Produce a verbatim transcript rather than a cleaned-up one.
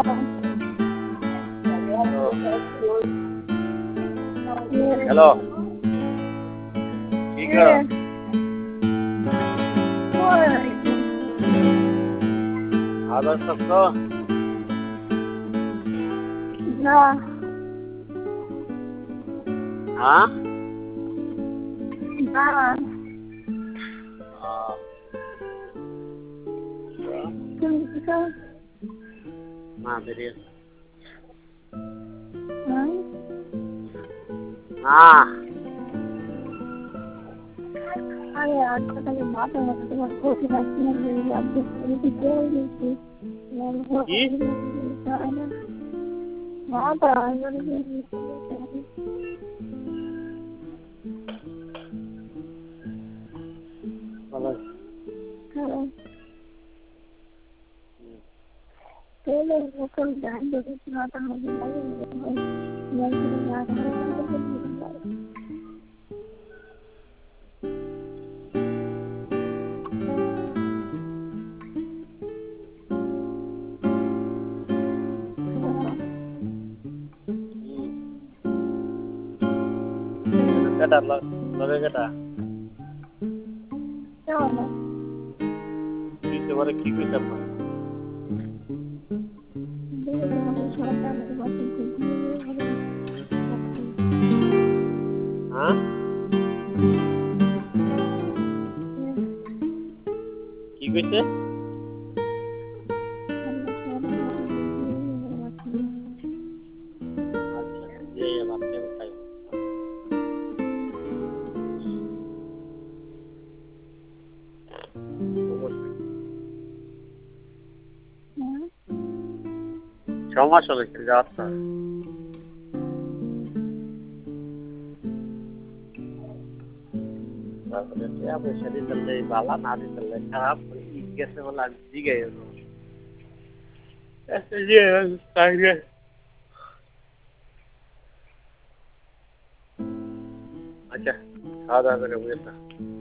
Hello, কি গো? খাওয়া দাওয়া করছো? না। হ্যাঁ? না। আহ, তুমি কি খাও? না, দেরি আছে। হ্যাঁ? না। আরে আট টাকা মাথা মাথা তোমার কফি লাগছে না আমি করে দিয়েছি কি? মাথা ভালো। তেলে মুখে ধান দেখেছি মাথা মধ্যে লাগে কেটা লগে কেটা দিতে পারে কি কইতে পারে? হ্যাঁ? কি কইছে? আচ্ছা, যে ভাবতে খাই। সমস্যা হচ্ছে যাত্রা তারপরে পয়সা দিতে বালা না দিতে খারাপ গেছে বলে আমি জিগে আচ্ছা খাওয়া দাওয়া করে বুঝেছ